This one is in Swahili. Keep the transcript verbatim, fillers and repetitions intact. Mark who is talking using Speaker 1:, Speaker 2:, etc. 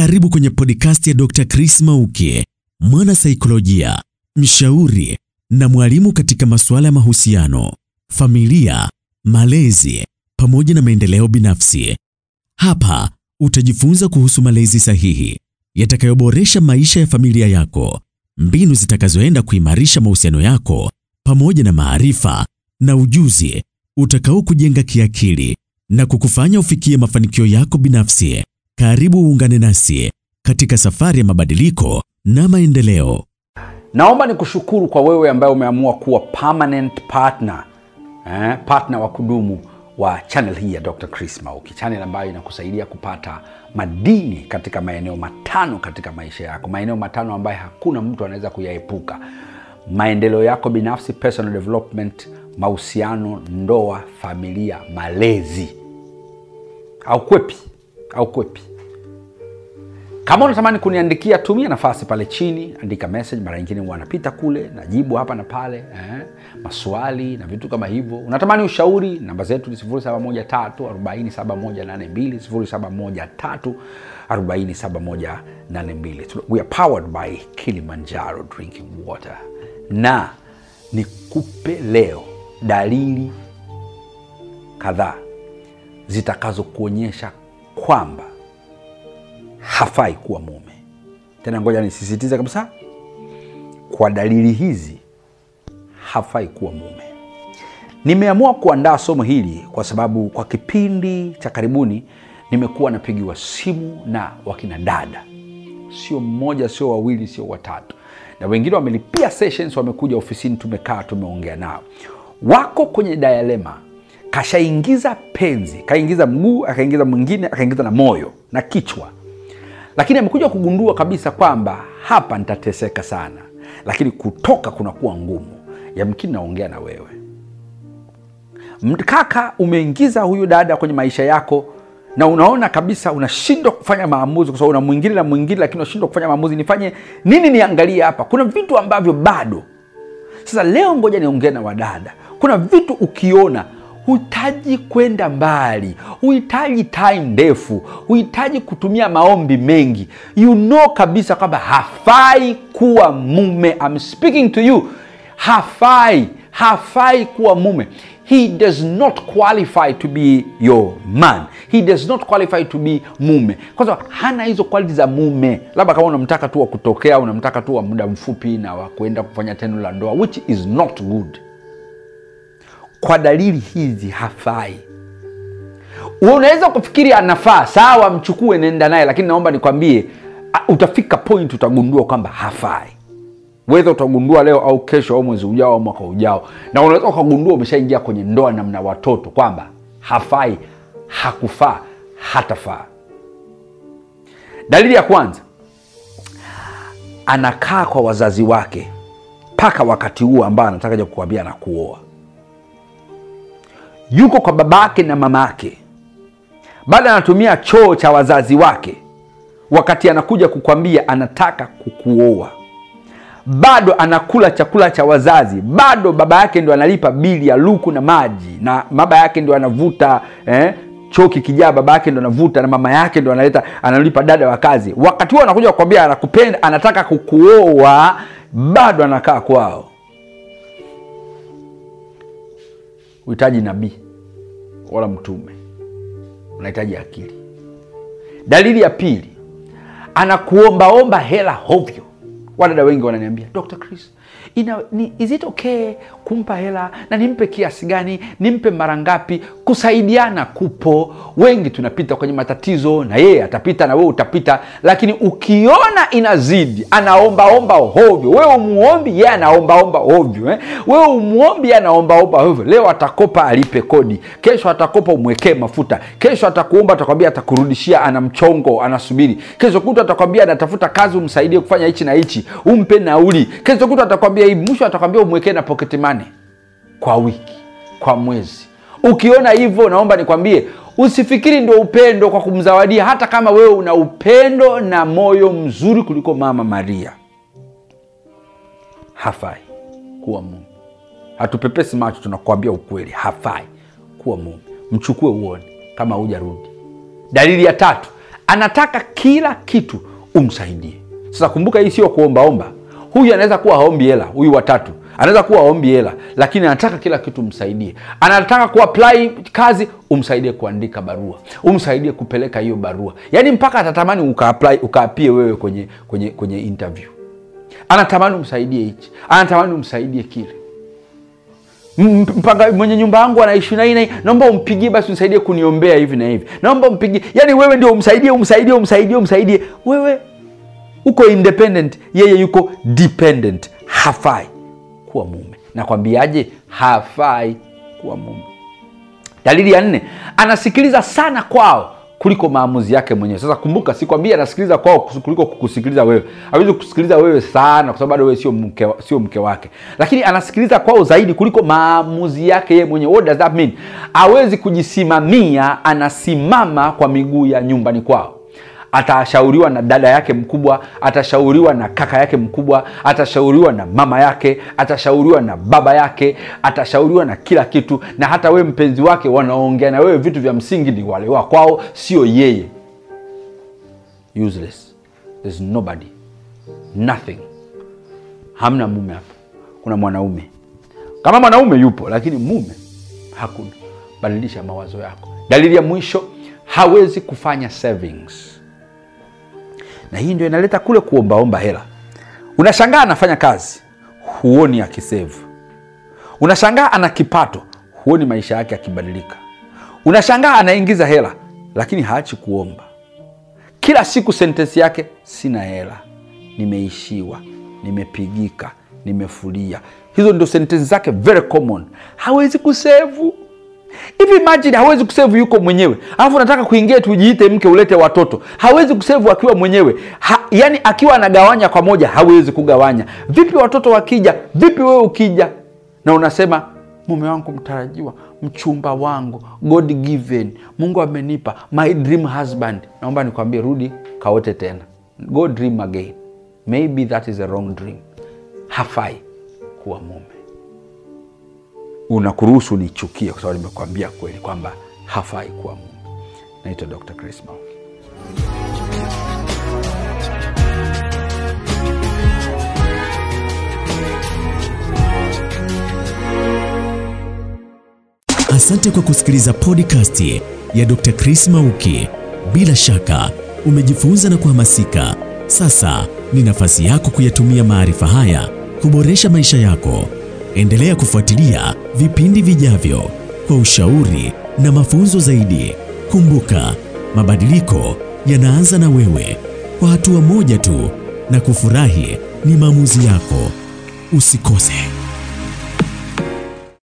Speaker 1: Karibu kwenye podcast ya Doctor Chris Mauki, mwana saikolojia, mshauri na mwalimu katika masuala ya mahusiano, familia, malezi pamoja na maendeleo binafsi. Hapa utajifunza kuhusu malezi sahihi yatakayoboresha maisha ya familia yako, mbinu zitakazoenda kuimarisha mahusiano yako pamoja na maarifa na ujuzi utakao kujenga kiakili na kukufanya ufikie mafanikio yako binafsi. Karibu uungane nasi katika safari ya mabadiliko na maendeleo.
Speaker 2: Naomba nikushukuru kwa wewe ambaye umeamua kuwa permanent partner, eh, partner wa kudumu wa channel hii ya Doctor Chris Mauki, channel ambayo inakusaidia kupata madini katika maeneo matano katika maisha yako, maeneo matano ambayo hakuna mtu anaweza kuyaepuka: maendeleo yako binafsi, personal development, mahusiano, ndoa, familia, malezi. Au kwepi, au kwepi. Kama unatamani kuniandikia, tumia nafasi pale chini, andika message. Mara nyingine wanapita kule, najibu hapa na pale, eh, maswali na vitu kama hivyo. Unatamani ushauri, namba zetu ni sifuri saba moja tatu arobaini saba moja nane mbili, sifuri saba moja tatu arobaini saba moja nane mbili. We are powered by Kilimanjaro Drinking Water. Na nikupe leo dalili kadhaa zitakazo kuonyesha kwamba hafai kuwa mume. Tena ngoja nisisitize kabisa, kwa dalili hizi hafai kuwa mume. Nimeamua kuandaa somo hili kwa sababu kwa kipindi cha karibuni nimekuwa napigiwa simu na wakina dada, sio mmoja, sio wawili, sio watatu, na wengine wamelipia sessions, wamekuja ofisini, tumekaa, tumeongea nao. Wako kwenye dilemma. Kashaingiza penzi, kaingiza mguu, akaingiza mwingine, akaingiza na moyo na kichwa, lakini amekuja kugundua kabisa kwamba hapa nitateseka sana, lakini kutoka kunakuwa ngumu. Yamkini naongea na wewe kaka, umeingiza huyu dada kwenye maisha yako na unaona kabisa unashindwa kufanya maamuzi kwa sababu una mwingine na mwingine, lakini unashindwa kufanya maamuzi. Nifanye nini? Niangalie hapa, kuna vitu ambavyo bado. Sasa leo ngoja niongee na wadada. Kuna vitu ukiona huhitaji kwenda mbali, huhitaji time ndefu, huhitaji kutumia maombi mengi. You know kabisa kwamba hafai kuwa mume. I'm speaking to you. Hafai, hafai kuwa mume. He does not qualify to be your man. He does not qualify to be mume. Kwa sababu hana hizo qualities za mume. Labda kama unamtaka tu wa kutokea, unamtaka tu wa muda mfupi na wa kwenda kufanya tendo la ndoa, which is not good. Kwa dalili hizi hafai. Unaweza kufikiri anafaa, sawa, mchukue nenda naye, lakini naomba nikwambie utafika point utagundua kwamba hafai. Wewe utagundua leo au kesho au mwezi ujao au mwaka ujao, na unaweza ukagundua umeshaingia kwenye ndoa na mna watoto kwamba hafai, hakufaa, hatafaa. Dalili ya kwanza, anakaa kwa wazazi wake paka wakati huo ambao anataka je kukuambia na kuoa. Yuko kwa babake na mamake, bado anatumia choo cha wazazi wake wakati anakuja kukwambia anataka kukuoa. Bado anakula chakula cha wazazi, bado baba yake ndio analipa bili ya luku na maji, na baba yake ndio anavuta eh, choo kikijaa, baba yake ndio anavuta, na mama yake ndio analeta analipa dada wa kazi. Wakati huo anakuja kukwambia anakupenda, anataka kukuoa, bado anakaa kwao. Unahitaji nabii wala mtume, unahitaji akili. Dalili ya pili, anakuomba omba hela hovyo. Wadada wengi wananiambia, Doctor Chris, ina, ni, is it okay kumpa hela, na nimpe kiasi gani, nimpe mara ngapi? Kusaidiana kupo. Wengi tunapita kwenye matatizo, na yeye atapita na wewe utapita, lakini ukiona inazidi, anaomba omba hovyo. Wewe umuombi, yeye anaomba omba hovyo, eh? Wewe umuombi, yeye anaomba omba hovyo. Leo atakopa alipe kodi, kesho atakopa umwekee mafuta, kesho atakuomba atakwambia atakurudishia, ana mchongo anasubiri, kesho kutu atakwambia anatafuta kazi umsaidie kufanya hichi na hichi, umpe nauli, kesho kutu atakwambia hivi, mwisho atakwambia umwekee na pocket money kwa wiki, kwa mwezi. Ukiona hivyo, naomba nikwambie, usifikiri ndio upendo kwa kumzawadia, hata kama wewe una upendo na moyo mzuri kuliko Mama Maria. Hafai kuwa mume. Hatupepesi macho, tunakuambia ukweli, hafai kuwa mume. Mchukue uone kama hujarudi. Dalili ya tatu, anataka kila kitu umsaidie. Sasa kumbuka, hii sio kuombaomba. Huyu anaweza kuwa haombi hela, huyu watatu anaweza kuwa haombi hela, lakini anataka kila kitu umsaidie. Anataka kuapply kazi, umsaidie kuandika barua, umsaidie kupeleka hiyo barua. Yaani mpaka atatamani ukaapply ukaapie wewe kwenye kwenye kwenye interview. Anatamani umsaidie hichi, anatamani umsaidie kile. Mpaka mwenye nyumba yangu anaishi na hii, naomba umpigie basi unisaidie kuniombea hivi na hivi. Naomba umpigie. Yaani wewe ndio umsaidie, umsaidie, umsaidie, umsaidie. Wewe uko independent, yeye yuko dependent. Hafai kuwa mume. Nakwambiaje? Hafai kuwa mume. Dalili ya nne, anasikiliza sana kwao kuliko maamuzi yake mwenyewe. Sasa kumbuka, sikwambia anasikiliza kwao kuliko kukusikiliza wewe. Hawezi kusikiliza wewe sana kwa sababu bado wewe sio mke sio mke wake. Lakini anasikiliza kwao zaidi kuliko maamuzi yake yeye mwenyewe. What does that mean? Hawezi kujisimamia, anasimama kwa miguu ya nyumbani kwao. Atashauriwa na dada yake mkubwa, atashauriwa na kaka yake mkubwa, atashauriwa na mama yake, atashauriwa na baba yake, atashauriwa na kila kitu. Na hata wewe mpenzi wake wanaongea na wewe vitu vya msingi ni wale wa kwao, sio yeye. Useless. There's nobody. Nothing. Hamna mume hapa. Kuna mwanaume. Kama mwanaume yupo, lakini mume hakuna. Badilisha mawazo yako. Dalili ya mwisho, hawezi kufanya savings. Na hii ndio inaleta kule kuombaomba hela. Unashangaa anafanya kazi, huoni akisave. Unashangaa ana kipato, huoni maisha yake yakibadilika. Unashangaa anaingiza hela, lakini haachi kuomba. Kila siku sentensi yake, sina hela, nimeishiwa, nimepigika, nimefulia. Hizo ndio sentensi zake, very common. Hawezi kusave. Hivi imagine, hawezi kusave yuko mwenyewe. Alafu nataka kuingia tujiite mke ulete watoto. Hawezi kusave akiwa mwenyewe. Ha, yani akiwa anagawanya kwa moja, hawezi kugawanya. Vipi watoto wakija? Vipi wewe ukija? Na unasema, mume wangu mtarajiwa, mchumba wangu, God given, Mungu amenipa, my dream husband. Naomba nikwambie, rudi kaote tena. Go dream again. Maybe that is a wrong dream. Hafai kuwa mume. Unakuruhusu nichukie kwa sababu nimekwambia kweli kwamba hafai kuwa mume. Naitwa Doctor Chris Mauki.
Speaker 1: Asante kwa kusikiliza podcast ya Doctor Chris Mauki. Bila shaka umejifunza na kuhamasika. Sasa ni nafasi yako kuyatumia maarifa haya kuboresha maisha yako. Endelea kufuatilia vipindi vijavyo kwa ushauri na mafunzo zaidi. Kumbuka, mabadiliko yanaanza na wewe, kwa hatua moja tu, na kufurahi ni maamuzi yako. Usikose.